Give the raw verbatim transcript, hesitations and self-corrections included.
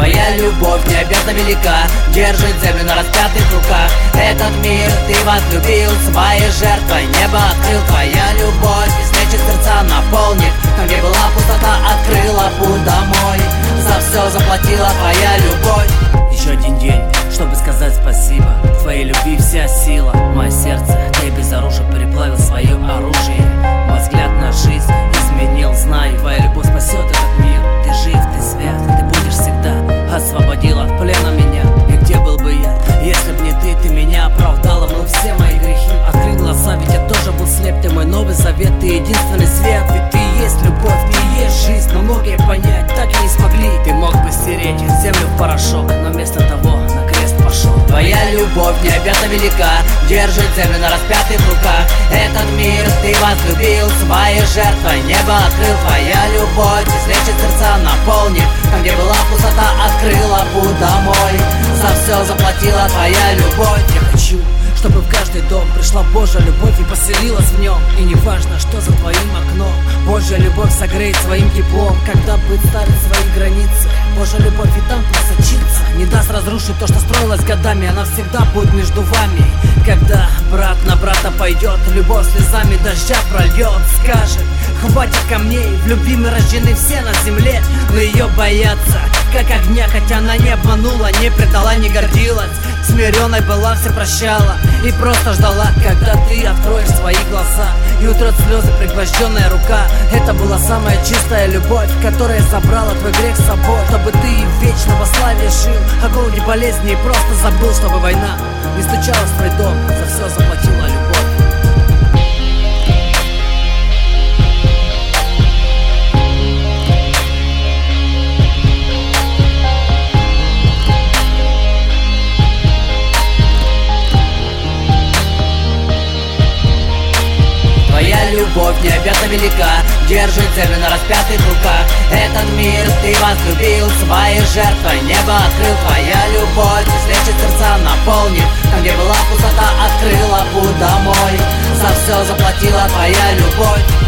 Твоя любовь необъятно велика, держит землю на распятых руках. Этот мир ты возлюбил, своей жертвой небо открыл. Твоя любовь излечит сердца, наполнит. Там, где была пустота, открыла путь домой. За все заплатила твоя любовь. Еще один день, чтобы сказать спасибо. В твоей любви вся сила. Мое сердце, ты без оружия переплавил свое оружие. Мой взгляд на жизнь изменил, знай, твоя любовь спасет этот мир. Ты жив, ты свят, ты будешь всегда. Освободил от плена меня. И где был бы я, если б не ты? Ты меня оправдала, мы все мои грехи. Открыл глаза, ведь я тоже был слеп. Ты мой новый завет, ты единственный свет. Ведь ты и есть любовь, ты и есть жизнь. Но многие понять так и не смогли. Ты мог бы стереть землю в порошок, но вместо того на крест пошел. Твоя любовь необъятно велика, держит землю на распятых руках. Этот мир ты возлюбил, своей жертвой небо открыл. Твоя любовь излечит сердца, наполнит. Там, где была пустота, открыла путь домой. За все заплатила твоя любовь. Я хочу, чтобы в каждый дом пришла Божья любовь и поселилась в нем. И не важно, что за твоим окном, Божья любовь согреет своим теплом. Когда будет ставить свои границы, Божья любовь и там просочится. Не даст разрушить то, что строилось годами. Она всегда будет между вами. Когда брат на брата пойдет, любовь слезами дождя прольет. Скажет, хватит камней, в любви мы рождены все на земле. Но ее боятся, как огня, хотя она не обманула, не предала, не гордилась. Смиренной была, все прощала и просто ждала, когда ты откроешь свои глаза и утрет слезы пригвожденная рука. Это была самая чистая любовь, которая забрала твой грех с собой. Чтобы ты вечно во славе жил, о голоде, болезни и просто забыл, чтобы война не стучалась в твой дом. За все заплатила любовь. Твоя любовь необъятно велика, держит землю на распятых руках. Этот мир ты возлюбил, своей жертвой небо открыл. Твоя любовь излечит сердца, наполнит. Там, где была пустота, открыла путь домой. За все заплатила твоя любовь.